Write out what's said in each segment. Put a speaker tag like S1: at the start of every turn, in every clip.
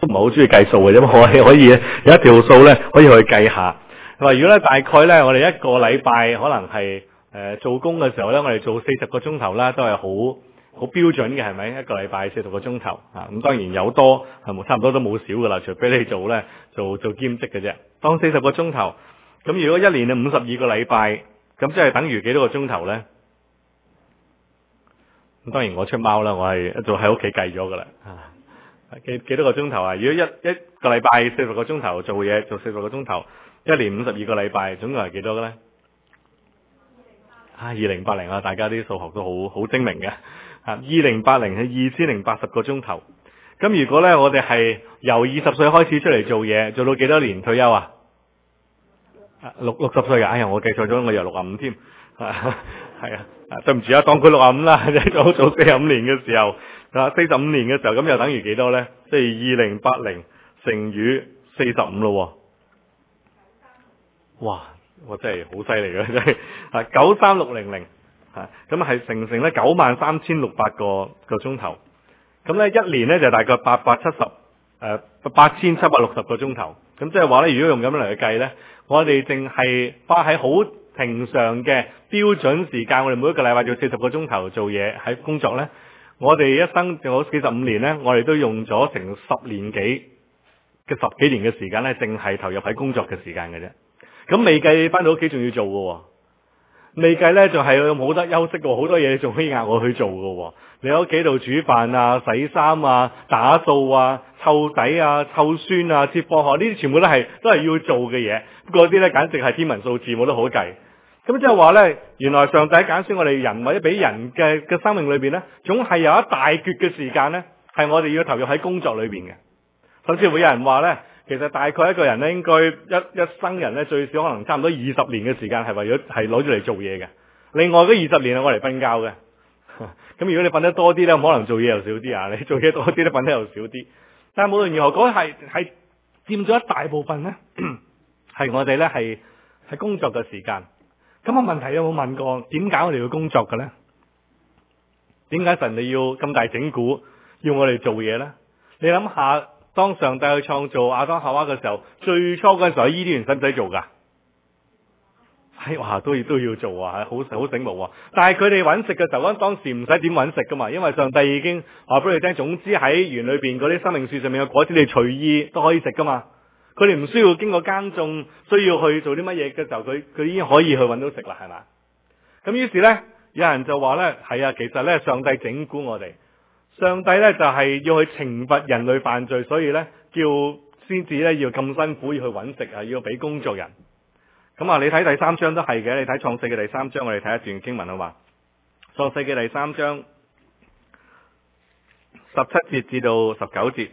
S1: 唔係好中意計數嘅啫，我哋可以有一條數咧可以去計下。佢話如果咧大概咧我哋一個禮拜可能係做工嘅時候咧，我哋做40個鐘頭啦，都係好標準嘅，係咪？一個禮拜40個鐘頭啊，咁當然有多係冇，差唔多都冇少噶啦，除非你做兼職嘅啫。當40個鐘頭，咁如果一年嘅52個禮拜，咁即係等於幾多個鐘頭咧？咁當然我出貓啦，我係一早喺屋企計咗噶啦。幾多個鐘頭啊？如果一個禮拜40個鐘頭做嘢，做40個鐘頭，一年52個禮拜，總共係幾多嘅咧？2080啊！大家啲數學都好精明嘅。2080係2080個鐘頭。咁如果咧我哋係由20歲開始出嚟做嘢，做到幾多年退休啊？60歲啊！哎呀，我計錯咗，我由65添。係啊，對唔住啊，當佢65啦，做45年嘅時候，45年嘅時候，咁又等於幾多咧？即係2080乘以45咯。哇！我真係好犀利嘅，真係93600咁係成咧93,600個鐘頭。咁咧一年咧就大概8760個鐘頭。咁即係話咧，如果用咁樣嚟去計咧，我哋淨係花喺好平常嘅標準時間，我哋每一個禮拜做40個鐘頭做嘢喺工作咧，我哋一生做咗45年咧，我哋都用咗成10年幾年嘅時間咧，淨係投入喺工作嘅時間嘅啫。咁未計翻到屋企仲要做嘅，未計咧就係冇得休息嘅，好多嘢仲可以額外去做嘅。你喺屋企度煮飯啊、洗衫啊、打掃啊、湊仔啊、湊孫啊、接放學，呢啲全部都係要做嘅嘢。嗰啲咧簡直係天文數字，冇得好計。咁即係話咧，原來上帝揀選我哋人或者俾人嘅生命裏邊咧，總係有一大橛嘅時間咧，係我哋要投入喺工作裏邊嘅。甚至會有人話咧，其實大概一個人咧，應該一生人咧，最少可能差唔多20年嘅時間係為咗係攞住嚟做嘢嘅。另外嗰20年係我嚟瞓覺嘅。咁如果你瞓得多啲咧，可能做嘢又少啲啊。你做嘢多啲咧，瞓得又少啲。但係無論如何，嗰係佔咗一大部分咧，係我哋咧係工作嘅時間。咁個問題有冇問過，點解我哋要工作嘅咧？點解神你要咁大整蠱，要我哋做嘢咧？你諗下，當上帝去創造亞當夏娃嘅時候，最初嗰陣時候，伊甸園使唔使做噶？哇，都要做啊，好醒目啊！但係佢哋揾食嘅時候，當時唔使點揾食噶嘛，因為上帝已經話俾你聽，總之喺園裏邊嗰啲生命樹上面嘅果子，你隨意都可以食噶嘛。佢哋唔需要經過耕種，需要去做啲乜嘢嘅時候，佢已經可以去揾到食啦，係嘛？咁於是咧，有人就話咧，係啊，其實咧，上帝整蠱我哋，上帝咧就係要去懲罰人類犯罪，所以咧先至咧要咁辛苦要去揾食啊，要俾工作人。咁啊，你睇第3章都係嘅，你睇創世記第3章，我哋睇一段經文好嘛？創世記第3章17節至到19節，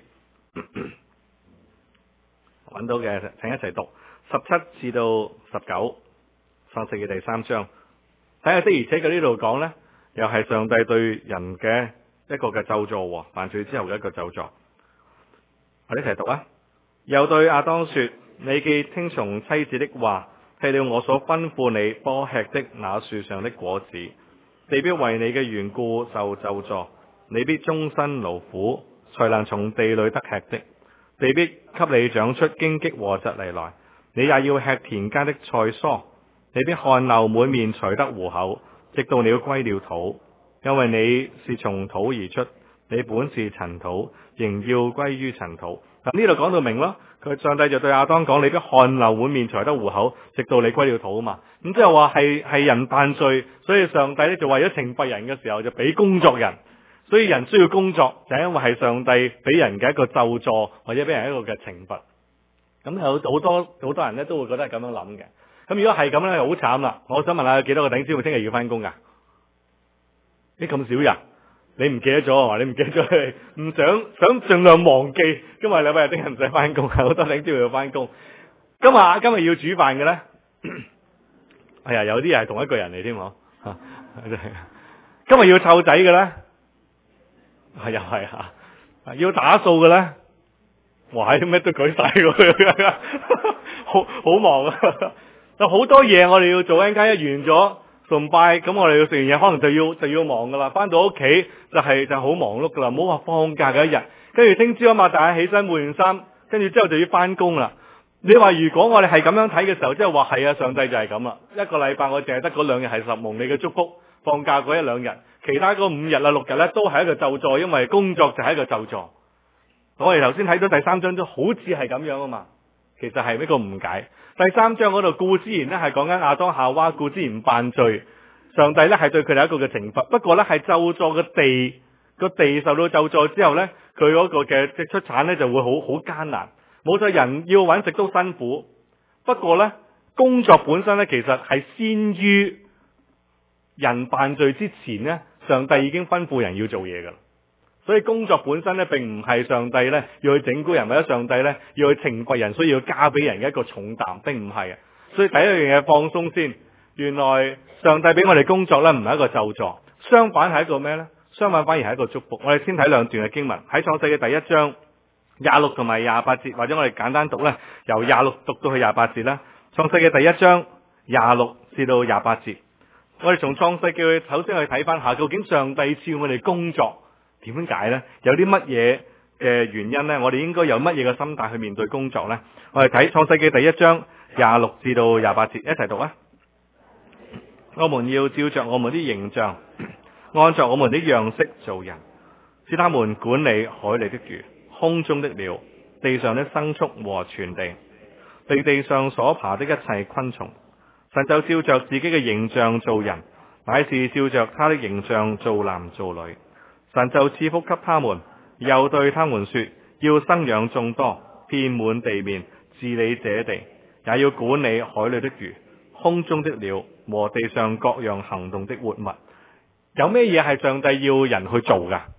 S1: 揾到嘅請一齊讀17至到19，創世記第3章，睇下的而且確呢度講呢，又係上帝對人嘅一個嘅咒詛，犯罪之後嘅一個咒詛。我哋一齊讀啊！又對亞當說：你既聽從妻子的話，吃了我所吩咐你多吃的那樹上的果子，地必為你嘅緣故受咒詛，你必終身勞苦，才能從地裏得吃的。地必給你長出荊棘和蒺藜來，你也要吃田間的菜蔬。你必汗流滿面才得糊口，直到你歸了土，因為你是從土而出，你本是塵土，仍要歸於塵土。咁呢度講到明咯，佢上帝就對亞當講：你必汗流滿面才得糊口，直到你歸了土啊嘛。咁即係話係人犯罪，所以上帝咧就為咗懲罰人嘅時候就俾工作人，所以人需要工作，就係因為係上帝俾人嘅一個咒詛，或者俾人一個嘅懲罰。咁有好多人咧都會覺得係咁樣諗嘅。咁如果係咁咧，好慘啦！我想問下有幾多個弟兄姊妹聽日要翻工噶？咁少人，你唔記得咗啊？你唔記得咗，唔想盡量忘記。今日禮拜日聽日唔使翻工，好多弟兄姊妹要翻工。今日要煮飯嘅咧，係啊，有啲係同一個人嚟添嗬。今日要湊仔嘅咧，又係啊，要打掃嘅咧，哇，啲咩都舉晒喎，好忙啊！有好多嘢我哋要做，一陣間一完咗崇拜，咁我哋要食完嘢，可能就要忙噶啦。翻到屋企就好忙碌噶啦，唔好話放假嘅一日。 跟住聽朝啊嘛，大家起身換完衫，跟住之後就要翻工啦。你話如果我哋係咁樣睇嘅時候，即係話係啊，上帝就係咁啦。一個禮拜我淨係得嗰2日係蒙你嘅祝福，放假嗰1-2日，其他嗰5日啊6日咧都係一個咒詛，因為工作就係一個咒詛。我哋頭先睇到第3章都好似係咁樣啊嘛，其實係一個誤解。第3章嗰度固之然咧係講緊亞當夏娃固之然犯罪，上帝咧係對佢哋一個嘅懲罰。不過咧係咒詛嘅個地受到咒詛之後咧，佢嗰個嘅出產咧就會好艱難。冇錯，人要揾食都辛苦，不過呢，工作本身呢，其實係先於人犯罪之前呢，上帝已經吩咐人要做嘢噶啦。所以工作本身呢，並唔係上帝呢要去整蠱人，或者上帝呢要去懲罰人，所以要加俾人嘅一個重擔，並唔係啊。所以第一樣嘢放鬆先，原來上帝俾我哋工作呢，唔係一個咒詛，相反係一個咩呢？相反反而係一個祝福。我哋先睇2段嘅經文，喺創世嘅第1章。26同埋28節，或者我哋簡單讀咧，由26讀到去28節啦。創世嘅第1章26至到28節，我哋從創世記首先去睇翻下，究竟上帝賜我哋工作點解呢？有啲乜嘢嘅原因呢？我哋應該有乜嘢嘅心態去面對工作呢？我哋睇創世記第1章26至到28節，一齊讀啊！我們要照着我們的形象，按照我們的樣式造人，使他們管理海裏的魚，空中的鳥，地上的牲畜和全地，地上所爬的一切昆蟲。神就照着自己嘅形象造人，乃是照着他的形象造男造女。神就賜福給他們，又對他們說，要生養眾多，遍滿地面，治理這地，也要管理海裏的魚，空中的鳥和地上各樣行動的活物。有咩嘢係上帝要人去做㗎？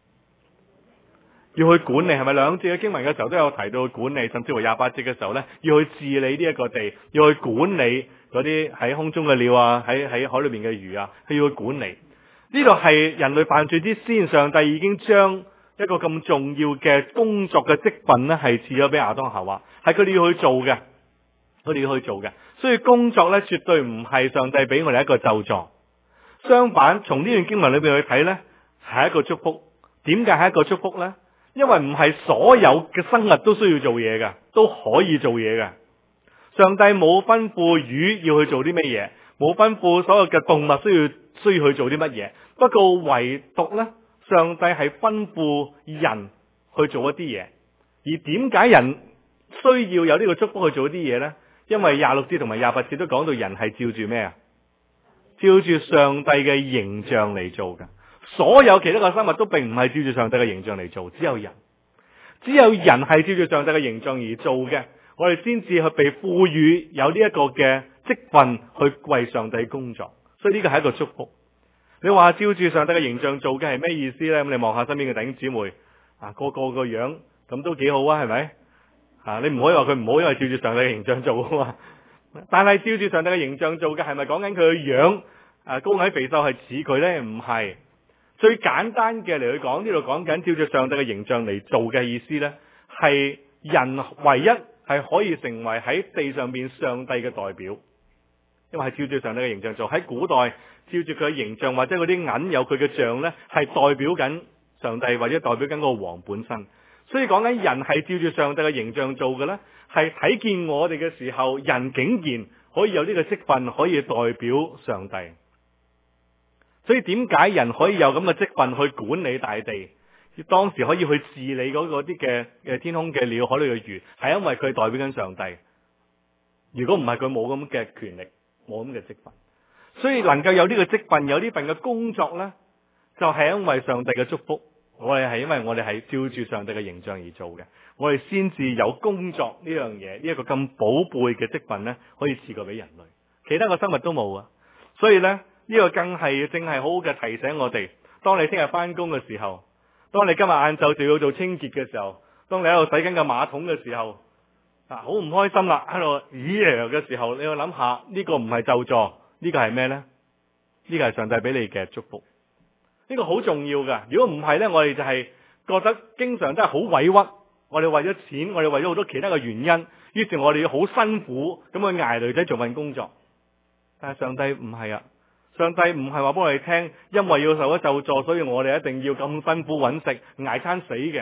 S1: 要去管理，係咪2節嘅經文嘅時候都有提到管理，甚至乎28節嘅時候呢，要去治理呢一個地，要去管理嗰啲喺空中嘅鳥啊，喺海裏面嘅魚啊，佢要去管理。呢度係人類犯罪之先，上帝已經將一個咁重要嘅工作嘅職分呢，係賜咗俾亞當夏娃，係佢哋要去做嘅，佢哋要去做嘅。所以工作呢，絕對唔係上帝俾我哋一個咒詛，相反，從呢段經文裏邊去睇呢，係一個祝福。點解係一個祝福呢？因為唔係所有嘅生物都需要做嘢嘅，都可以做嘢嘅。上帝冇吩咐魚要去做啲乜嘢，冇吩咐所有嘅動物需要去做啲乜嘢。不過唯獨呢，上帝係吩咐人去做一啲嘢。而點解人需要有呢個祝福去做一啲嘢呢？因為26節同埋28節都講到人係照住咩啊？照住上帝嘅形象嚟做嘅。所有其他嘅生物都並唔係照住上帝嘅形象嚟做，只有人係照住上帝嘅形象而做嘅，我哋先至去被賦予有呢一個嘅職分去為上帝工作，所以呢個係一個祝福。你話照住上帝嘅形象做嘅係咩意思呢？咁你望下身邊嘅弟兄姊妹啊，個樣咁都幾好啊，係咪？你唔可以話佢唔好，因為照住上帝嘅形象做啊嘛。但係照住上帝嘅形象做嘅係咪講緊佢嘅樣高矮肥瘦係似佢呢？唔係。最簡單嘅嚟去講，呢度講緊照住上帝嘅形象嚟做嘅意思呢，係人唯一係可以成為喺地上面上帝嘅代表，因為係照住上帝嘅形象做。喺古代照住佢嘅形象或者嗰啲銀有佢嘅像呢，係代表緊上帝或者代表緊個王本身。所以講緊人係照住上帝嘅形象做嘅呢，係睇見我哋嘅時候，人竟然可以有呢個職分，可以代表上帝。所以點解人可以有咁嘅職分去管理大地，當時可以去治理嗰啲嘅天空嘅鳥、海裏嘅魚，係因為佢代表緊上帝。如果唔係，佢冇咁嘅權力，冇咁嘅職分。所以能夠有呢個職分，有呢份嘅工作呢，就係因為上帝嘅祝福。我哋係因為我哋係照住上帝嘅形象而做嘅，我哋先至有工作呢樣嘢，呢一個咁寶貝嘅職分呢，可以賜過俾人類，其他個生物都冇啊。所以呢，呢個正係好好嘅提醒我哋，當你聽日翻工嘅時候，當你今日晏晝就要做清潔嘅時候，當你喺度洗緊個馬桶嘅時候，好唔開心啦，喺度咦嘅時候，你要諗下呢個唔係咒詛，呢個係咩呢？呢個係上帝俾你嘅祝福，呢個好重要噶。如果唔係呢，我哋就係覺得經常都係好委屈，我哋為咗錢，我哋為咗好多其他嘅原因，於是我哋要好辛苦咁去捱女仔做份工作。但係上帝唔係啊，上帝唔係話幫我哋聽，因為要受咗咒詛，所以我哋一定要咁辛苦揾食，捱餐死嘅。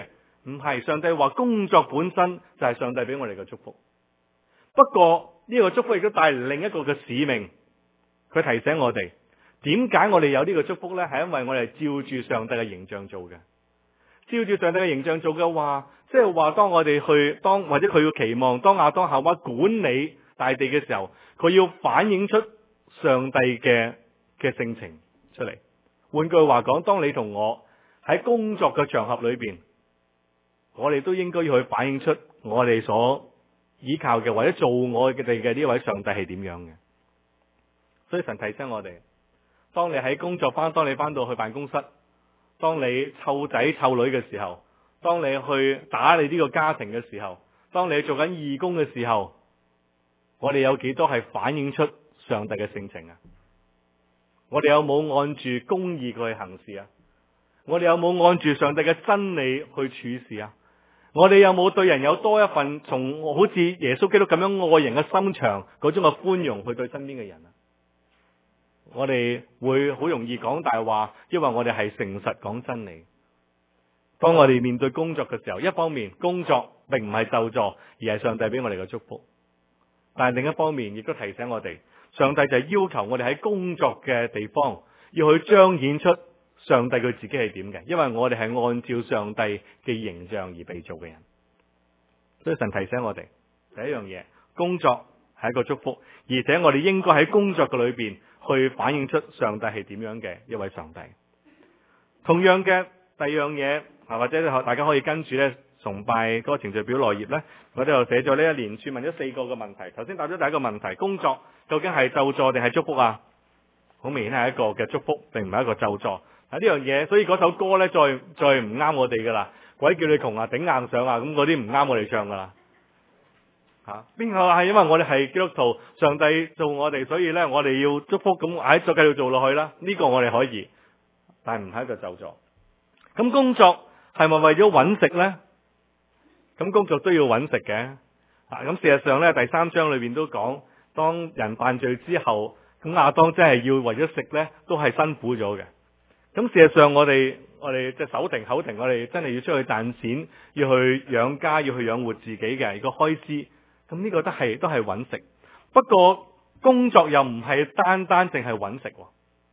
S1: 唔係，上帝話工作本身就係上帝俾我哋嘅祝福。不過呢個祝福亦都帶嚟另一個嘅使命，佢提醒我哋點解我哋有呢個祝福呢？係因為我哋照住上帝嘅形象做嘅。照住上帝嘅形象做嘅話，即係話當我哋或者佢要期望當亞當夏娃管理大地嘅時候，佢要反映出上帝嘅性情出嚟。換句話講，當你同我喺工作嘅場合裏邊，我哋都應該要去反映出我哋所依靠嘅或者做我哋嘅呢位上帝係點樣嘅。所以神提醒我哋，當你喺工作當你翻到去辦公室，當你湊仔湊女嘅時候，當你去打理呢個家庭嘅時候，當你做緊義工嘅時候，我哋有幾多係反映出上帝嘅性情啊？我哋有冇按住公義去行事啊？我哋有冇按住上帝嘅真理去處事啊？我哋有冇對人有多一份從好似耶穌基督咁樣愛人嘅心腸嗰種嘅寬容去對身邊嘅人啊？我哋會好容易講大話，因為我哋係誠實講真理。當我哋面對工作嘅時候，一方面工作並唔係咒詛，而係上帝俾我哋嘅祝福。但係另一方面亦都提醒我哋，上帝就係要求我哋喺工作嘅地方要去彰顯出上帝佢自己係點嘅，因為我哋係按照上帝嘅形象而被造嘅人。所以神提醒我哋第一樣嘢，工作係一個祝福，而且我哋應該喺工作嘅裏邊去反映出上帝係點樣嘅一位上帝。同樣嘅第二樣嘢，或者大家可以跟住咧崇拜嗰個程序表內頁咧，我哋又寫咗呢一連串問咗4個嘅問題。頭先答咗第一個問題，工作究竟係咒詛定係祝福啊？好明顯係一個嘅祝福，並唔係一個咒詛。呢樣嘢，所以嗰首歌咧再唔啱我哋噶啦。鬼叫你窮啊，頂硬上啊，咁嗰啲唔啱我哋唱噶啦。邊個係因為我哋係基督徒，上帝做我哋，所以咧我哋要祝福，咁再繼續做落去啦。呢個我哋可以，但係唔係一個咒詛。咁工作係咪為咗揾食咧？咁工作都要揾食嘅。咁事實上咧，第3章裏邊都講，當人犯罪之後，咁亞當真係要為咗食咧，都係辛苦咗嘅。咁事實上我哋即係手停口停，我哋真係要出去賺錢，要去養家，要去養活自己嘅個開支。咁呢個都係揾食。不過工作又唔係單淨係揾食。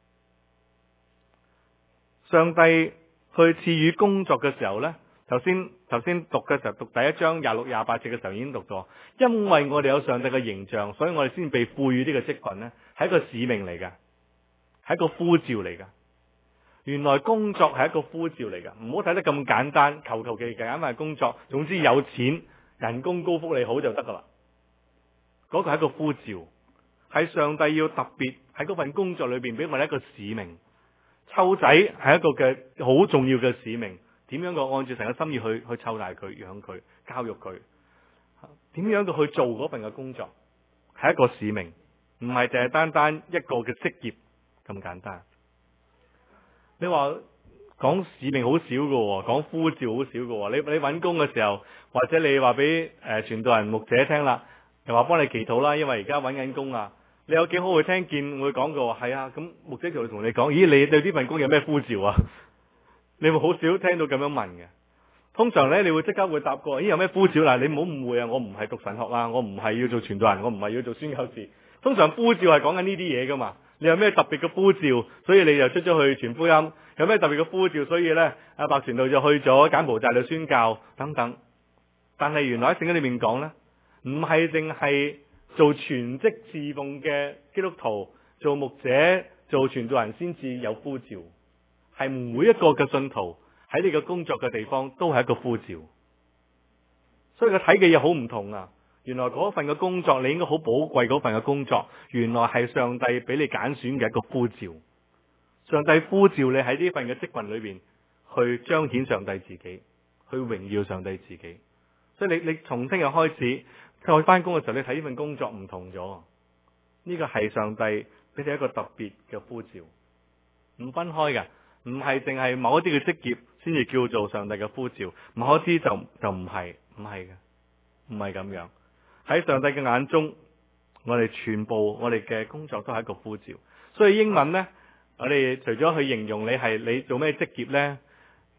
S1: 上帝去賜予工作嘅時候呢，頭先讀嘅時候，讀第1章26、28節嘅時候已經讀咗。因為我哋有上帝嘅形象，所以我哋先被賦予呢個職份呢，係一個使命嚟㗎，係一個呼召嚟㗎。原來工作係一個呼召嚟㗎，唔好睇得咁簡單，求其簡單工作，總之有錢、人工高、福利好就得噶啦。嗰個係一個呼召，係上帝要特別喺嗰份工作裏邊俾我哋一個使命。湊仔係一個嘅好重要嘅使命，點樣個按照成個心意去湊大佢、養佢、教育佢，點樣嘅去做嗰份嘅工作，係一個使命，唔係淨係單一個嘅職業咁簡單。你話講使命好少㗎，講呼召好少㗎。你搵工嘅時候，或者你話俾傳道人牧者聽啦，又話幫你祈禱啦，因為而家搵緊工啊。你有幾好會聽見會講過，係啊，咁牧者就會同你講，咦，你對呢份工有咩呼召啊？你會好少聽到咁樣問嘅。通常咧，你會即刻會答過，咦，有咩呼召啦？你唔好誤會啊，我唔係讀神學啊，我唔係要做傳道人，我唔係要做宣教士。通常呼召係講緊呢啲嘢噶嘛。你有咩特別嘅呼召，所以你就出咗去傳福音？有咩特別嘅呼召，所以咧阿白傳道就去咗柬埔寨度宣教等等。但係原來喺聖經裏面講咧，唔係淨係做全職侍奉嘅基督徒、做牧者、做傳道人先至有呼召，係每一個嘅信徒喺你嘅工作嘅地方都係一個呼召。所以佢睇嘅嘢好唔同啊！原來嗰份嘅工作，你應該好寶貴嗰份嘅工作，原來係上帝俾你揀選嘅一個呼召。上帝呼召你喺呢份嘅職份裏邊去彰顯上帝自己，去榮耀上帝自己。所以你從聽日開始再翻工嘅時候，你睇呢份工作唔同咗。呢個係上帝俾你一個特別嘅呼召，唔分開嘅，唔係淨係某一啲嘅職業先至叫做上帝嘅呼召，某一啲就唔係嘅，唔係咁樣。喺上帝嘅眼中，我哋全部我哋嘅工作都係一個呼召。所以英文呢，我哋除咗去形容你做咩職業呢，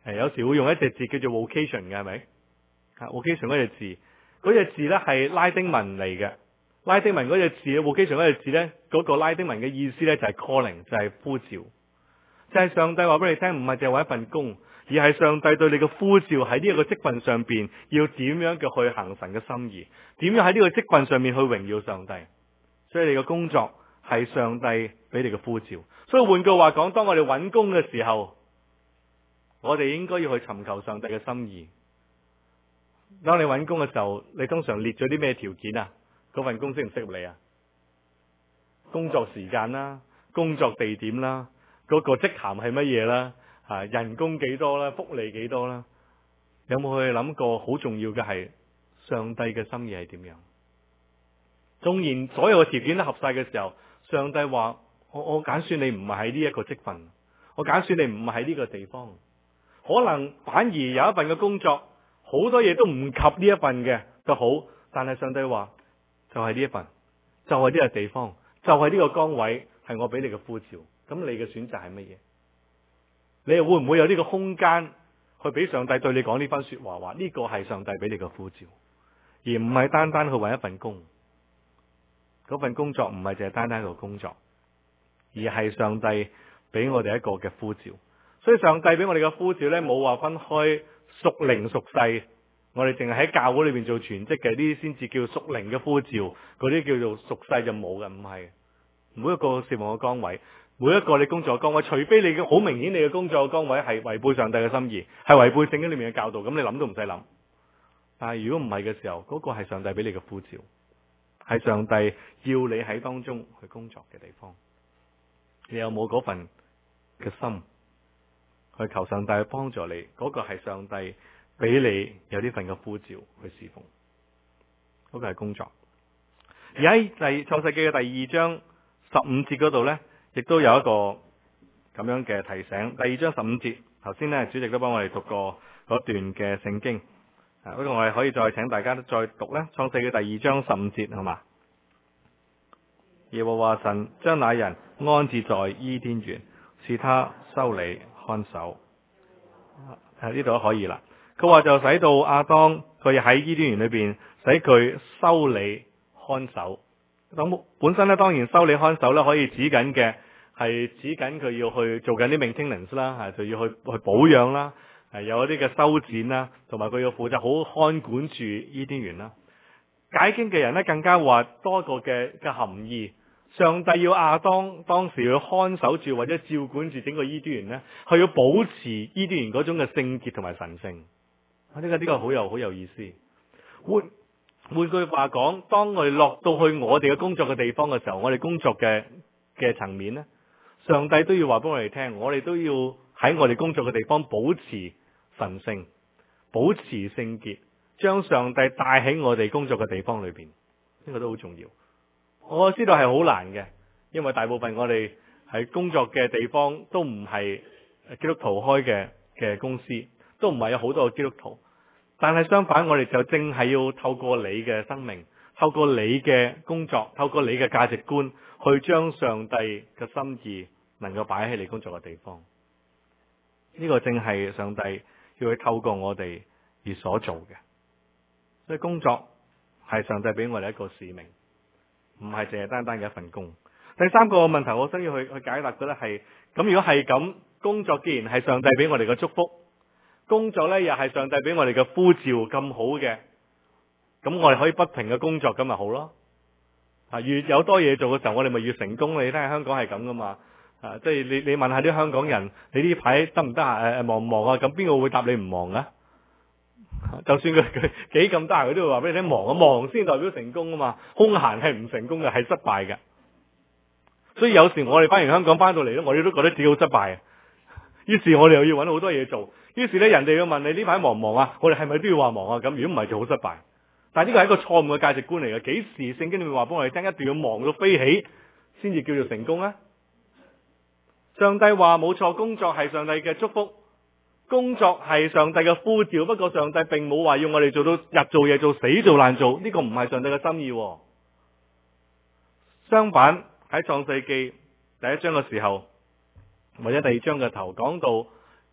S1: 有時會用一隻字叫做 vocation 嘅，係咪？vocation 嗰隻字，嗰隻字咧係拉丁文嚟嘅。拉丁文嗰隻字 vocation 嗰隻字咧，嗰個拉丁文嘅意思咧就係 calling，就係呼召，就係上帝話俾你聽，唔係淨係為一份工，而係上帝對你嘅呼召喺呢一個職份上邊，要點樣嘅去行神嘅心意，點樣喺呢個職份上面去榮耀上帝。所以你嘅工作係上帝俾你嘅呼召。所以換句話講，當我哋揾工嘅時候，我哋應該要去尋求上帝嘅心意。當你揾工嘅時候，你通常列咗啲咩條件啊？嗰份工適唔適合你啊？工作時間啦，工作地點啦，嗰個職銜係乜嘢啦？人工幾多啦？福利幾多啦？有冇去諗過好重要嘅係上帝嘅心意係點樣？縱然所有嘅條件都合晒嘅時候，上帝話我揀選你唔係喺呢一個職份，我揀選你唔係喺呢個地方，可能反而有一份嘅工作好多嘢都唔及呢一份嘅就好，但係上帝話就係呢一份，就係呢個地方，就係呢個崗位係我俾你嘅呼召，咁你嘅選擇係乜嘢？你又會唔會有呢個空間去俾上帝對你講呢番說話，話呢個係上帝俾你嘅呼召，而唔係單單去揾一份工。嗰份工作唔係淨係單單一個工作，而係上帝俾我哋一個嘅呼召。所以上帝俾我哋嘅呼召呢，冇話分開屬靈屬世，我哋淨係喺教會裏邊做全職嘅呢啲先至叫屬靈嘅呼召，嗰啲叫做屬世就冇嘅，唔係。每一個事奉嘅崗位，每一個你工作嘅崗位，除非你嘅好明顯你嘅工作嘅崗位係違背上帝嘅心意，係違背聖經裏面嘅教導，咁你諗都唔使諗。但係如果唔係嘅時候，嗰個係上帝俾你嘅呼召，係上帝要你喺當中去工作嘅地方，你有冇嗰份嘅心去求上帝去幫助你？嗰個係上帝俾你有呢份嘅呼召去侍奉，嗰個係工作。而喺創世記嘅第2章15節嗰度呢，亦都有一個咁樣嘅提醒。第2章15節，頭先呢主席都幫我哋讀過嗰段嘅聖經。不過我哋可以再請大家再讀呢，創世記第2章15節，好嘛？耶和華神將那人安置在伊甸園，是他修理看守。呢度都可以啦。佢話就使到亞當，佢喺伊甸園裏邊使佢修理看守。咁本身咧，當然修理看守咧，可以指緊嘅係指緊佢要去做緊啲 maintenance 啦，就要去保養啦，有一啲嘅修剪啦，同埋佢要負責好看管住伊甸園啦。解經嘅人咧，更加話多一個嘅含義，上帝要亞當當時要看守住或者照管住整個伊甸園咧，佢要保持伊甸園嗰種嘅聖潔同埋神聖。呢個好有意思。換句話講，當我哋落到去我哋嘅工作嘅地方嘅時候，我哋工作嘅層面呢，上帝都要話俾我哋聽，我哋都要喺我哋工作嘅地方保持神聖，保持聖潔，將上帝帶喺我哋工作嘅地方裏邊，呢個都好重要。我知道係好難嘅，因為大部分我哋喺工作嘅地方都唔係基督徒開嘅公司，都唔係有好多嘅基督徒。但係相反，我哋就正係要透過你嘅生命，透過你嘅工作，透過你嘅價值觀，去將上帝嘅心意能夠擺喺你工作嘅地方。呢個正係上帝要去透過我哋而所做嘅。所以工作係上帝俾我哋一個使命，唔係淨係單單嘅一份工。第三個問題，我需要去解答嘅咧係，咁如果係咁，工作既然係上帝俾我哋嘅祝福，工作呢又係上帝俾我哋嘅呼召咁好嘅，咁我哋可以不停嘅工作咁咪好咯。越有多嘢做嘅時候，我哋咪越成功。你睇下香港係咁噶嘛？即係你問下啲香港人，你呢排得唔得閒？忙唔忙啊？咁邊個會答你唔忙啊？就算佢幾咁得閒，佢都會話俾你聽忙啊！忙先代表成功啊嘛，空閒係唔成功嘅，係失敗嘅。所以有時我哋翻完香港翻到嚟咧，我哋都覺得自己好失敗。於是我哋又要揾好多嘢做。於是咧，人哋要問你呢排忙唔忙啊？我哋係咪都要話忙啊？咁如果唔係就好失敗。但係呢個係一個錯誤嘅價值觀嚟嘅。幾時聖經裏面話俾我哋聽，一定要忙到飛起先至叫做成功啊？上帝話冇錯，工作係上帝嘅祝福，工作係上帝嘅呼召。不過上帝並冇話要我哋做到日做夜做，死做爛做，呢個唔係上帝嘅心意。相反，喺創世記第1章嘅時候，或者第2章嘅頭講到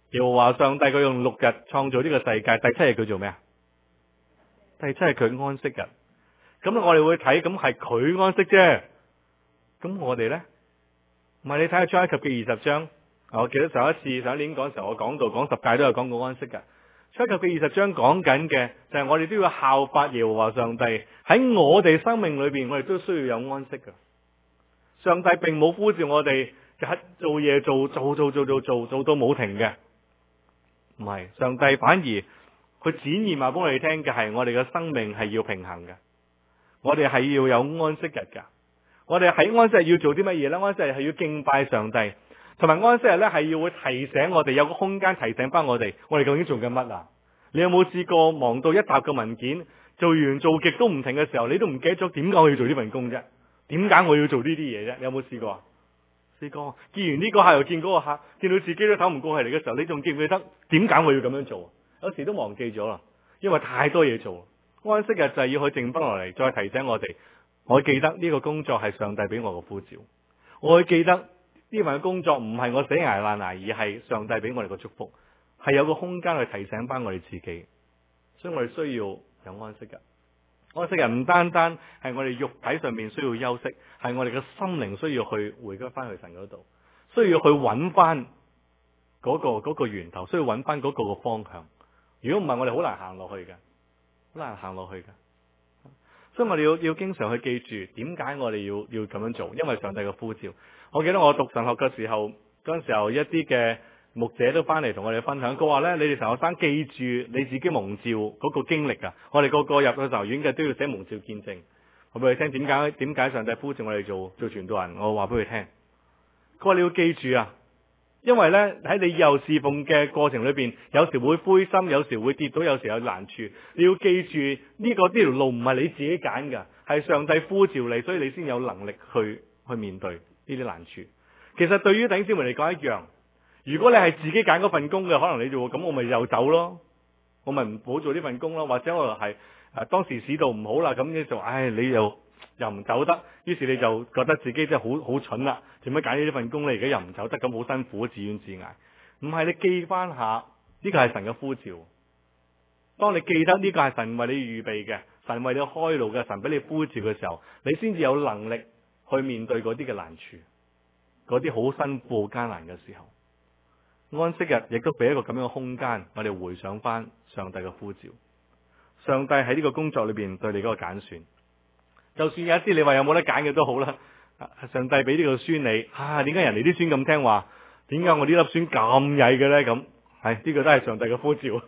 S1: 耶和華上帝佢用6日創造呢個世界，第7日佢做咩啊？第7日佢安息日。咁我哋會睇，咁係佢安息啫。咁我哋呢？唔係，你睇下出埃及記20章。我記得上一年講嘅時候，我講到講10誡都有講過安息嘅。出埃及記20章講緊嘅就係我哋都要效法耶和華上帝，喺我哋生命裏邊，我哋都需要有安息嘅。上帝並冇呼召我哋做嘢做到冇停嘅，唔係。上帝反而佢展現話俾我哋聽嘅係我哋嘅生命係要平衡嘅，我哋係要有安息日噶。我哋喺安息日要做啲乜嘢呢？安息日係要敬拜上帝，同埋安息日呢係要會提醒我哋，有個空間提醒翻我哋究竟做緊乜啊？你有冇試過忙到一沓嘅文件做完做極都唔停嘅時候，你都唔記得咗點解我要做呢份工啫？點解我要做呢啲嘢啫？你有冇試過啊？試過。見完呢個客又見嗰個客，見到自己都唞唔過氣嚟嘅時候，你仲記唔記得點解我要咁樣做？有時都忘記咗啦，因為太多嘢做。安息日就係要去靜翻落嚟，再提醒我哋。我記得呢個工作係上帝俾我嘅呼召，我會記得呢份工作唔係我死捱爛捱，而係上帝俾我哋嘅祝福，係有個空間去提醒翻我哋自己。所以我哋需要有安息日。安息日唔單單係我哋肉體上面需要休息，係我哋嘅心靈需要去回歸翻去神嗰度，需要去揾翻嗰個源頭，需要揾翻嗰個方向。如果唔係，我哋好難行落去嘅，好難行落去嘅。所以我哋要經常去記住點解我哋要咁樣做，因為上帝嘅呼召。我記得我讀神學嘅時候，嗰陣時候一啲嘅牧者都翻嚟同我哋分享，佢話呢：你哋神學生記住你自己蒙召嗰個經歷啊！我哋個個入去神學院嘅都要寫蒙召見證，我俾佢聽點解上帝呼召我哋做傳道人。我話俾佢聽，佢話你要記住啊！因為呢，喺你以後侍奉嘅過程裏邊，有時會灰心，有時會跌倒，有時有難處。你要記住呢條路唔係你自己揀㗎，係上帝呼召你，所以你先有能力去面對呢啲難處。其實對於弟兄姊妹嚟講一樣，如果你係自己揀嗰份工嘅，可能你做咁，我咪又走咯，我咪唔好做呢份工咯。或者我係當時市道唔好啦，咁你就你又唔走得，於是你就覺得自己真係好蠢啦，做乜揀呢份工呢？而家又唔走得，咁好辛苦，自怨自艾。唔係，你記翻下呢個係神嘅呼召。當你記得呢個係神為你預備嘅，神為你開路嘅，神俾你呼召嘅時候，你先至有能力去面對嗰啲嘅難處，嗰啲好辛苦、好艱難嘅時候。安息日亦都俾一個咁樣嘅空間，我哋回想翻上帝嘅呼召。上帝喺呢個工作裏邊對你嗰個揀選。就算有一啲你話有冇得揀嘅都好啦，上帝俾呢個孫你，點解人哋啲孫咁聽話？點解我呢粒孫咁曳嘅呢？咁呢個都係上帝嘅呼召。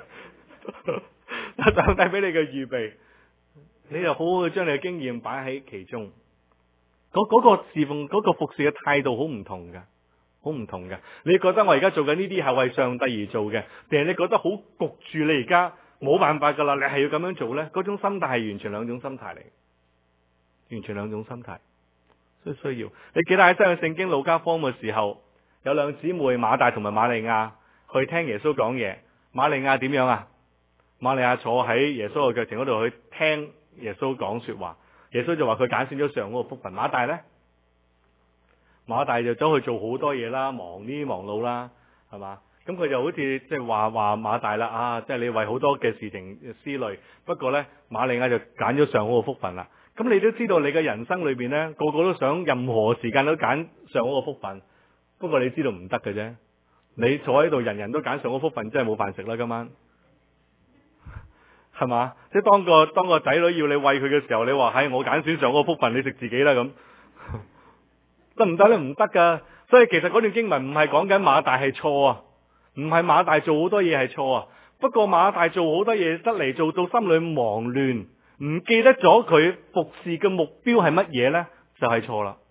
S1: 上帝俾你嘅預備，你就好好去將你嘅經驗擺喺其中。嗰個侍奉、嗰個服侍嘅態度好唔同嘅，好唔同嘅。你覺得我而家做緊呢啲係為上帝而做嘅，定係你覺得好焗住？你而家冇辦法噶啦，你係要咁樣做呢？嗰種心態係完全兩種心態嚟。完全兩種心態，所以需要。你記得喺新約聖經路加福音嘅時候，有兩姊妹馬大同埋瑪利亞去聽耶穌講嘢。瑪利亞點樣啊？瑪利亞坐喺耶穌嘅腳前嗰度去聽耶穌講說話。耶穌就話佢揀選咗上嗰個福分。馬大呢？馬大就走去做好多嘢啦，忙呢忙路啦，係嘛？咁佢就好似即係話馬大啦，即係你為好多嘅事情思慮。不過呢，瑪利亞就揀咗上嗰個福分啦。咁你都知道你嘅人生裏邊呢，個個都想任何時間都揀上嗰個福分。不過你知道唔得嘅啫。你坐喺度，人人都揀上嗰個福分，真係冇飯食啦今晚，係嘛？即係當個仔女要你餵佢嘅時候，你話我揀選上嗰個福分，你食自己啦咁，得唔得咧？唔得噶。所以其實嗰段經文唔係講緊馬大係錯啊，唔係馬大做好多嘢係錯啊。不過馬大做好多嘢得嚟，做到心裏忙亂，唔記得咗佢服侍嘅目標係乜嘢呢？就係錯啦。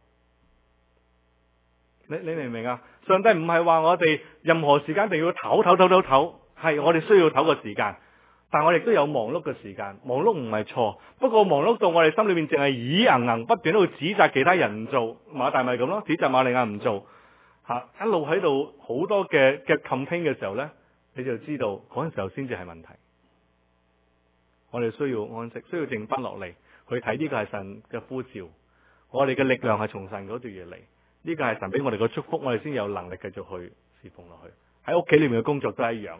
S1: 你明唔明啊？上帝唔係話我哋任何時間一定要唞，係我哋需要唞個時間，但我哋都有忙碌嘅時間。忙碌唔係錯，不過忙碌到我哋心裏面淨係不斷喺度指責其他人唔做。馬大咪咁咯，指責瑪利亞唔做，一路喺度好多嘅 campaign 嘅時候呢，你就知道嗰陣時候先至係問題。我哋需要安息，需要靜翻落嚟去睇呢個係神嘅呼召。我哋嘅力量係從神嗰度而嚟，呢個係神俾我哋嘅祝福，我哋先有能力繼續去侍奉落去。 喺屋企裏面嘅工作都係一樣。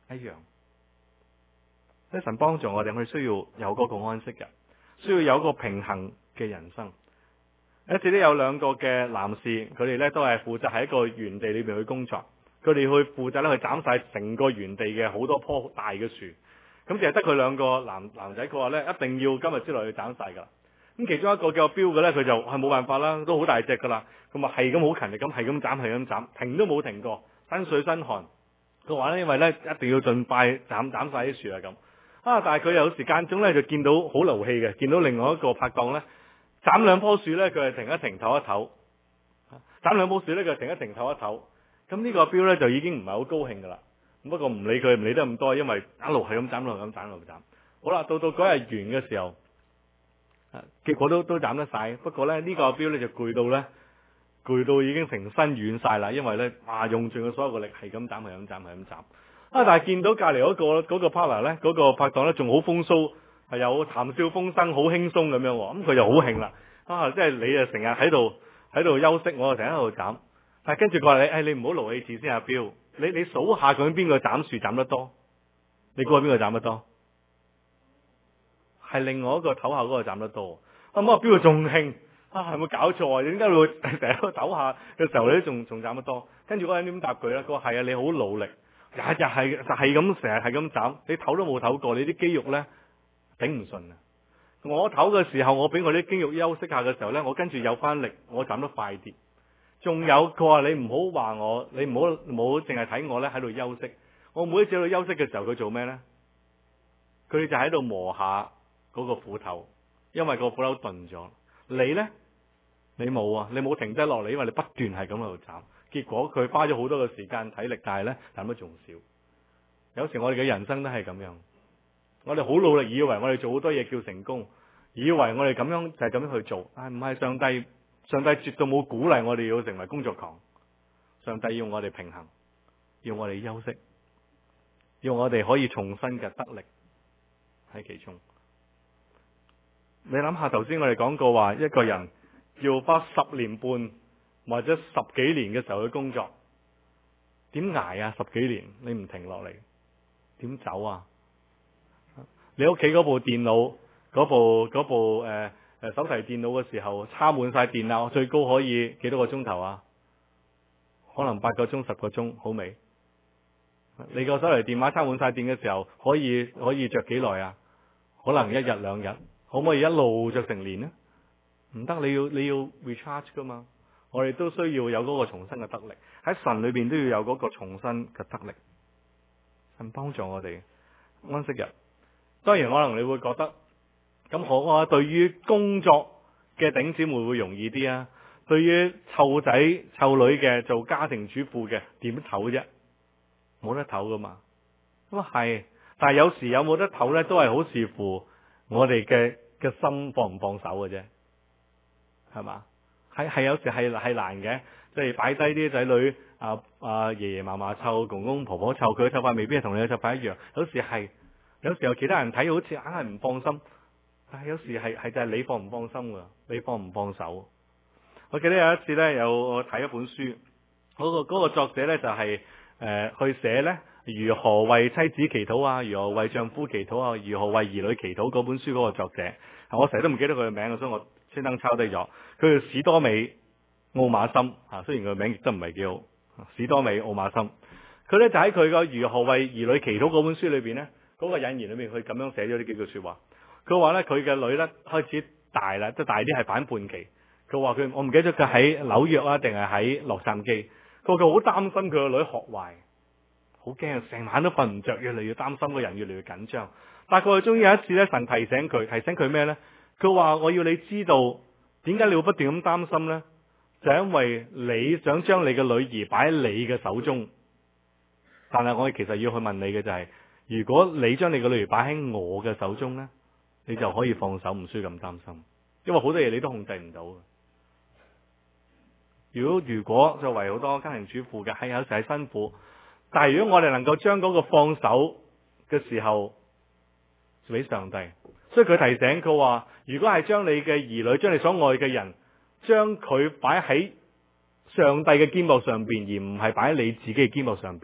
S1: 神幫助我哋需要有嗰個安息日，需要有一個平衡嘅人生。一次都有兩個嘅男士，佢哋咧都係負責喺一個園地裏邊去工作，佢哋去負責咧去斬晒成個園地嘅好多棵大嘅樹。咁淨係得佢兩個男仔，佢話咧一定要今日之內去斬晒噶啦。咁其中一個叫阿標嘅咧，佢就係冇辦法啦，都好大隻噶啦，咁啊係咁好勤力咁係咁斬，停都冇停過，身水身汗。佢話咧，因為咧一定要盡快斬晒啲樹啊咁。但係佢有時間中咧就見到好勞氣嘅，見到另外一個拍檔咧斬兩棵樹咧，佢係停一停唞一唞；斬兩棵樹咧，佢停一停唞一唞。咁呢個阿標咧就已經唔係好高興噶啦。不過唔理佢，唔理得咁多，因為一路係咁斬，一路咁斬，一路斬。好啦，到嗰日完嘅時候，結果都斬得晒。不過咧呢個阿標咧就攰到已經成身軟晒啦，因為咧用盡佢所有嘅力，係咁斬。但係見到隔籬嗰個 partner 咧，嗰個拍檔咧仲好風騷，係有談笑風生，好輕鬆咁樣。咁佢就好興啦。即係你啊成日喺度休息，我就成日喺度斬。但係跟住佢話你唔好勞氣字先，阿標。你數下究竟邊個斬樹斬得多？你估下邊個斬得多？係另外一個唞下嗰個斬得多。阿標佢仲興，係咪搞錯啊？點解會成日喺度唞下嘅時候你都仲斬得多？跟住嗰個人點答佢咧？佢話係啊，你好努力，日係咁成日係咁斬，你唞都冇唞過，你啲肌肉咧頂唔順啊！我唞嘅時候，我俾我啲肌肉休息下嘅時候咧，我跟住有翻力，我斬得快啲。仲有佢話你唔好話我，你唔好淨係睇我咧喺度休息。我每一次喺度休息嘅時候，佢做咩咧？佢哋就喺度磨下嗰個斧頭，因為個斧頭鈍咗。你咧，你冇啊，你冇停低落嚟，因為你不斷係咁喺度斬。結果佢花咗好多嘅時間體力，但係咧斬得仲少。有時我哋嘅人生都係咁樣，我哋好努力，以為我哋做好多嘢叫成功，以為我哋咁樣就係咁樣去做，但係唔係。上帝絕對冇鼓勵我哋要成為工作狂，上帝要我哋平衡，要我哋休息，要我哋可以重新嘅得力喺其中。你諗下，頭先我哋講過話，一個人要花10年半或者10幾年嘅時候去工作，點捱啊？10幾年你唔停落嚟，點走啊？你屋企嗰部電腦，嗰部手提電腦嘅時候插滿晒電腦，最高可以幾多個鐘頭啊？可能8個鐘、10個鐘，好未？你個手提電話插滿晒電嘅時候，可以着幾耐啊？可能1日2日，可唔可以一路着成年呢？唔得，你要 recharge 噶嘛。我哋都需要有嗰個重新嘅得力，喺神裏邊都要有嗰個重新嘅得力。神幫助我哋安息日。當然可能你會覺得咁好啊，對於工作嘅頂姊妹會容易啲啊，對於湊仔湊女嘅做家庭主婦嘅點唞啫？冇得唞噶嘛。咁啊係，但係有時有冇得唞咧，都係好視乎我哋嘅心放唔放手嘅啫，係嘛？係有時係難嘅，即係擺低啲仔女爺爺嫲嫲湊，公公婆婆湊，佢嘅湊法未必係同你嘅湊法一樣。有時候其他人睇好似硬係唔放心，但係有時係就係你放唔放心噶，你放唔放手。我記得有一次咧，我睇一本書，嗰個作者咧就係去寫咧如何為妻子祈禱啊，如何為丈夫祈禱啊，如何為兒女祈禱嗰本書嗰個作者，我成日都唔記得佢嘅名，所以我專登抄低咗。佢叫史多美奧馬森啊，雖然佢名亦都唔係幾好，史多美奧馬森。佢咧就喺佢個如何為兒女祈禱嗰本書裏邊咧，嗰個引言裏面佢咁樣寫咗呢幾句說話。佢話咧佢嘅女咧開始大啦，即係大啲係反叛期。佢話我唔記得佢喺紐約啊定係喺洛杉磯。佢好擔心佢個女學壞，好驚，成晚都瞓唔着，越嚟越擔心，個人越嚟越緊張。但係佢終於有一次咧，神提醒佢咩咧？佢話我要你知道點解你會不斷咁擔心咧？就係因為你想將你嘅女兒擺喺你嘅手中，但係我哋其實要去問你嘅就係，如果你將你嘅女兒擺喺我嘅手中咧，你就可以放手，唔需要咁擔心，因為好多嘢你都控制唔到。如果作為好多家庭主婦嘅，係有時係辛苦，但係如果我哋能夠將嗰個放手嘅時候俾上帝，所以佢提醒佢話，如果係將你嘅兒女，將你所愛嘅人，將佢擺喺上帝嘅肩膊上邊，而唔係擺喺你自己嘅肩膊上邊，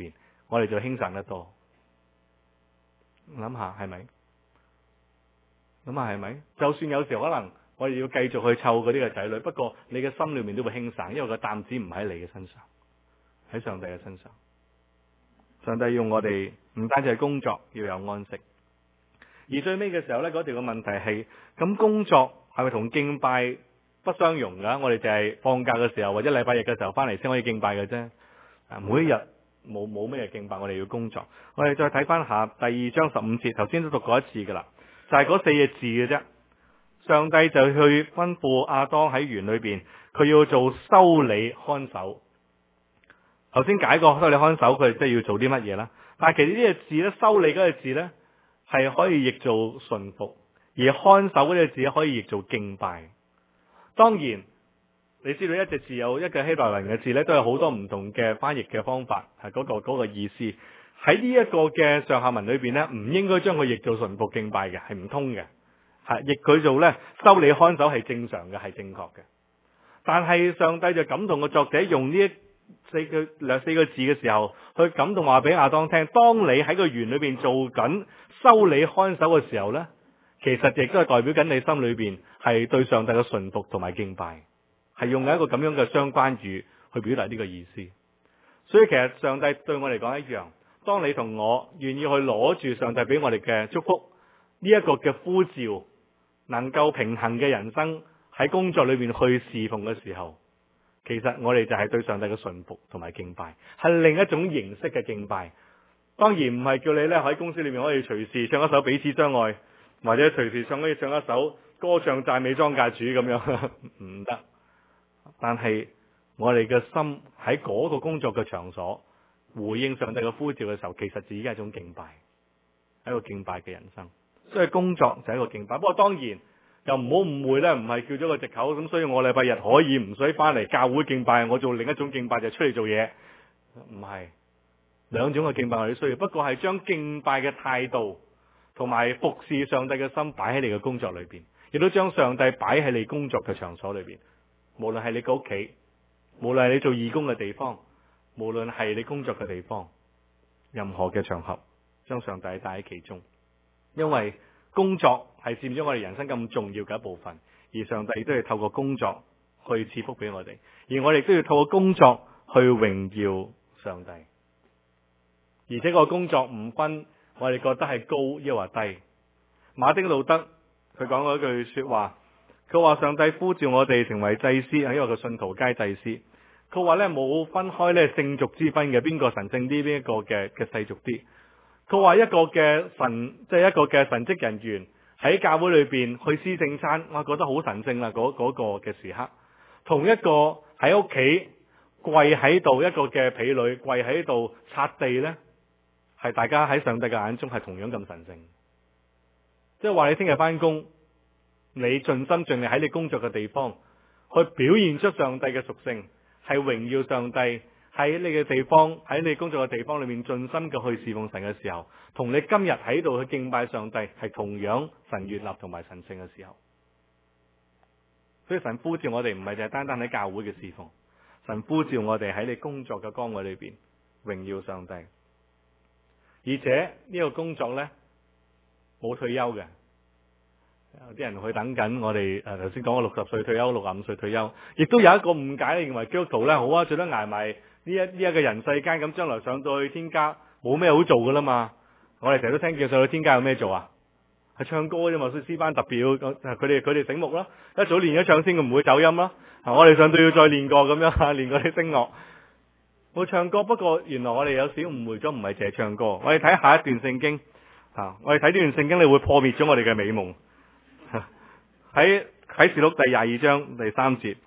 S1: 我哋就輕省得多。諗下係咪？諗下係咪？就算有時可能我哋要繼續去湊嗰啲嘅仔女，不過你嘅心裏面都會輕省，因為個擔子唔喺你嘅身上，喺上帝嘅身上。上帝要我哋唔單止係工作，要有安息。而最尾嘅時候呢，嗰條嘅問題係：咁工作係咪同敬拜不相容噶？我哋就係放假嘅時候或者禮拜日嘅時候翻嚟先可以敬拜嘅啫。每一日冇咩敬拜，我哋要工作。我哋再睇翻下第2章15節，頭先都讀過一次噶啦，就係嗰4個字嘅啫。上帝就去吩咐亞當喺園裏邊，佢要做修理看守。頭先解過修理看守，佢哋即係要做啲乜嘢啦？但係其實呢個字咧，修理嗰個字咧，係可以譯做順服，而看守嗰個字可以譯做敬拜。當然，你知道一隻字有一個希伯來文嘅字咧，都有好多唔同嘅翻譯嘅方法，係嗰個意思。喺呢一個嘅上下文裏邊咧，唔應該將佢譯做順服敬拜嘅，係唔通嘅。係譯佢做咧修理看守係正常嘅，係正確嘅。但係上帝就感動個作者用呢四個字嘅時候，去感動話俾亞當聽：當你喺個園裏邊做緊修理看守嘅時候呢，其實亦都係代表緊你心裏邊係對上帝嘅順服同埋敬拜，係用一個咁樣嘅相關語去表達呢個意思。所以其實上帝對我嚟講一樣，當你同我願意去攞住上帝俾我哋嘅祝福，呢一個嘅呼召，能夠平衡嘅人生喺工作裏邊去侍奉嘅時候，其實我哋就係對上帝嘅順服同埋敬拜，係另一種形式嘅敬拜。當然唔係叫你咧喺公司裏面可以隨時唱一首彼此相愛，或者隨時可以唱一首歌唱讚美莊稼主咁樣，唔得。但係我哋嘅心喺嗰個工作嘅場所回應上帝嘅呼召嘅時候，其實自己係一種敬拜，係一個敬拜嘅人生。所以工作就係一個敬拜。不過當然又唔好誤會咧，唔係叫咗個藉口咁，所以我禮拜日可以唔使翻嚟教會敬拜，我做另一種敬拜就出嚟做嘢，唔係。兩種嘅敬拜我哋需要，不過係將敬拜嘅態度同埋服侍上帝嘅心擺喺你嘅工作裏邊，亦都將上帝擺喺你工作嘅場所裏邊。無論係你嘅屋企，無論係你做義工嘅地方，無論係你工作嘅地方，任何嘅場合，將上帝帶喺其中。因為工作係佔咗我哋人生咁重要嘅一部分，而上帝亦都係透過工作去賜福俾我哋，而我哋都要透過工作去榮耀上帝。而且個工作唔分我哋覺得係高抑或低。馬丁路德佢講過一句說話，佢話上帝呼召我哋成為祭司，因為個信徒皆祭司。佢話咧冇分開咧聖俗之分嘅，邊個神聖啲，邊一個嘅世俗啲。佢話一個嘅神，即係一個嘅神職人員喺教會裏邊去施聖餐，我覺得好神聖啦，嗰個嘅時刻。同一個喺屋企跪喺度，一個嘅婢女跪喺度擦地呢，係大家喺上帝嘅眼中係同樣咁神聖。即係話你聽日翻工，你盡心盡力喺你工作嘅地方去表現出上帝嘅屬性，係榮耀上帝，喺你嘅地方，喺你工作嘅地方裏面盡心嘅去侍奉神嘅時候，同你今日喺度去敬拜上帝係同樣神悅納同埋神聖嘅時候。所以神呼召我哋唔係就係單單喺教會嘅侍奉，神呼召我哋喺你工作嘅崗位裏邊榮耀上帝。而且呢個工作呢，冇退休嘅，有啲人去等緊我哋頭先講嘅60歲退休、65歲退休，亦都有一個誤解，認為基督徒呢好啊，最多捱埋呢一個人世間，咁將來上到去天家冇咩好做噶啦嘛。我哋成日都聽見上到天家有咩做啊？係唱歌啫嘛，所以詩班特別要佢哋醒目啦，一早練咗唱先，佢唔會走音啦。我哋上到要再練過咁樣，練過啲聲樂。冇唱歌，不過原來我哋有少誤會咗，唔係淨係唱歌。我哋睇下一段聖經，我哋睇呢段聖經，你會破滅咗我哋嘅美夢。喺啟示錄第22章第3節，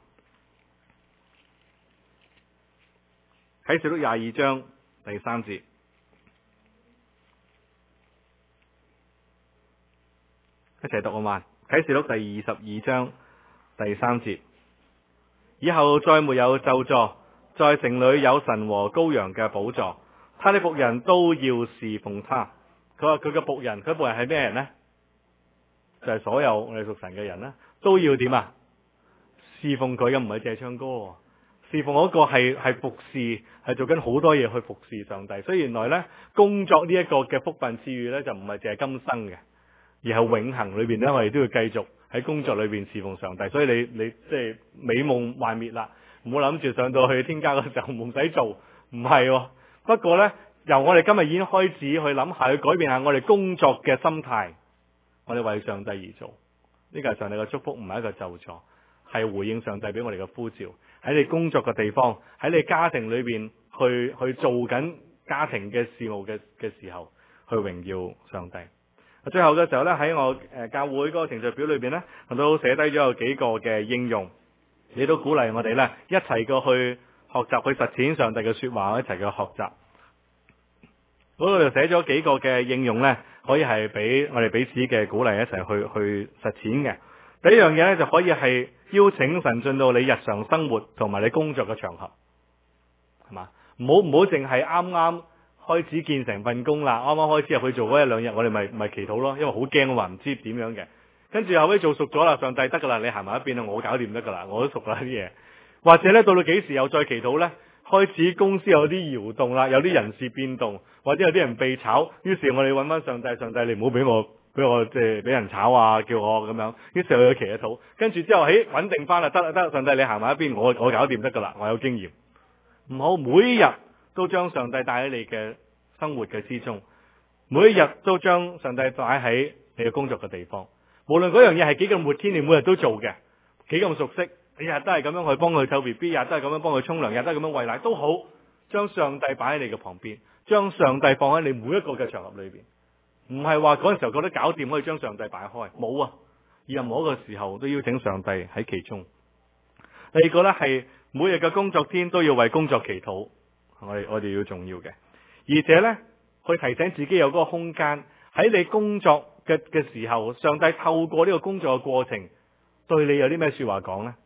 S1: 啟示錄22章第3節，一齊讀好嘛？啟示錄第22章第3節，以後再沒有咒詛。在城裏有神和羔羊嘅寶座，他的僕人都要侍奉他。佢話佢嘅僕人，佢僕人係咩人呢？就係所有我哋屬神嘅人啦，都要點啊？侍奉佢嘅，唔係淨係唱歌， 侍奉嗰個係服侍，係做緊好多嘢去服侍上帝。所以原來呢，工作呢一個嘅福分賜予呢，就唔係淨係今生嘅，而係永恆裏邊呢，我哋都要繼續喺工作裏邊侍奉上帝。所以你即係美夢幻滅啦，唔好諗住上到去天家嗰時候唔使做，唔係喎。不過呢，由我哋今日已經開始去諗下，去改變下我哋工作嘅心態，我哋為上帝而做，呢個係上帝嘅祝福，唔係一個咒詛，係回應上帝俾我哋嘅呼召。喺你工作嘅地方，喺你家庭裏邊去做緊家庭嘅事務嘅時候，去榮耀上帝。最後嘅時候呢，喺我教會嗰個程序表裏邊呢，我都寫低咗有幾個嘅應用，你都鼓勵我哋呢，一齊過去學習去實踐上帝嘅說話，一齊去學習。嗰度就寫咗幾個嘅應用呢，可以係俾我哋彼此嘅鼓勵，一齊去實踐嘅。第一樣嘢呢，就可以係邀請神進到你日常生活同埋你工作嘅場合，係嘛？唔好淨係啱啱開始見成份工啦，啱啱開始入去做嗰一兩日，我哋咪祈禱咯，因為好驚話唔知點樣嘅。跟住後尾做熟咗啦，上帝得噶啦，你行埋一邊啦，我搞掂得噶啦，我都熟啦啲嘢。或者呢，到到幾時又再祈禱呢？開始公司有啲搖動啦，有啲人事變動，或者有啲人被炒，於是我哋揾翻上帝，上帝你唔好俾我即係俾人炒啊，叫我咁樣。於是我去祈咗禱，跟住之後穩定翻啦，得，上帝你行埋一邊，我搞掂得噶啦，我有經驗。唔好每一日都將上帝帶喺你嘅生活嘅之中，每一日都將上帝帶喺你嘅工作嘅地方。無論嗰樣嘢係幾咁活天，你每日都做嘅，幾咁熟悉，你日都係咁樣去幫佢湊 BB，日都係咁樣幫佢沖涼，日都係咁樣餵奶都好，將上帝擺喺你嘅旁邊，將上帝放喺你每一個嘅場合裏邊。唔係話嗰陣時候覺得搞掂可以將上帝擺開，冇啊！任何一個時候都邀請上帝喺其中。第二個呢，係每日嘅工作天都要為工作祈禱，我哋要重要嘅，而且呢，去提醒自己有嗰個空間喺你工作嘅時候，上帝透過呢個工作嘅過程對你有啲咩說話講呢？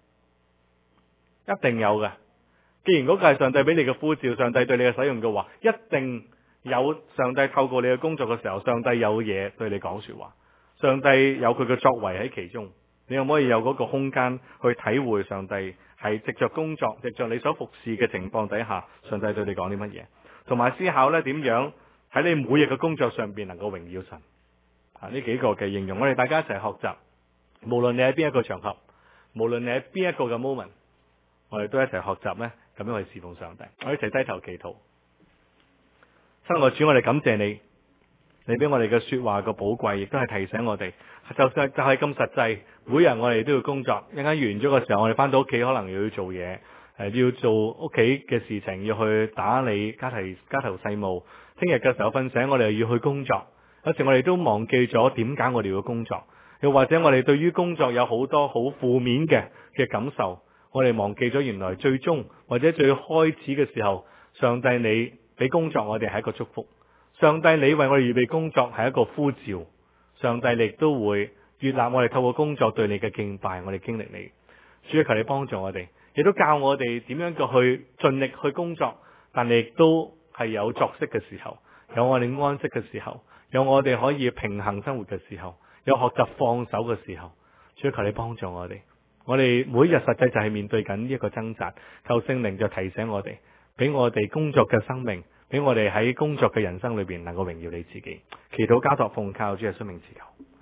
S1: 一定有嘅。既然嗰個係上帝俾你嘅呼召，上帝對你嘅使用嘅話，一定有上帝透過你嘅工作嘅時候，上帝有嘢對你講說話，上帝有佢嘅作為喺其中。你可唔可以有嗰個空間去體會上帝係藉着工作，藉着你所服侍嘅情況底下，上帝對你講啲乜嘢，同埋思考呢點樣喺你每日嘅工作上邊能夠榮耀神。呢幾個嘅應用，我哋大家一齊學習。無論你喺邊一個場合，無論你喺邊一個嘅 moment， 我哋都一齊學習呢，咁樣去侍奉上帝。我哋一齊低頭祈禱。親愛主，我哋感謝你，你俾我哋嘅說話個寶貴，亦都係提醒我哋，就係咁實際。每日我哋都要工作，一陣間完咗嘅時候，我哋翻到屋企可能又要做嘢，要做屋企嘅事情，要去打理家頭細務。聽日嘅時候瞓醒，我哋又要去工作。有時我哋都忘記咗點解我哋要工作，又或者我哋對於工作有好多好負面嘅感受，我哋忘記咗原來最終或者最開始嘅時候，上帝你俾工作我哋係一個祝福，上帝你為我哋預備工作係一個呼召，上帝你亦都會悅納我哋透過工作對你嘅敬拜，我哋經歷你。主啊，求你幫助我哋，亦都教我哋點樣去盡力去工作，但係亦都係有作息嘅時候，有我哋安息嘅時候，有我哋可以平衡生活嘅時候，有學習放手嘅時候。主啊，求你幫助我哋，我哋每一日實際就係面對緊呢一個掙扎，求聖靈就提醒我哋，俾我哋工作嘅生命，俾我哋喺工作嘅人生裏邊能夠榮耀你自己。祈禱交託奉靠主嘅生命祈求。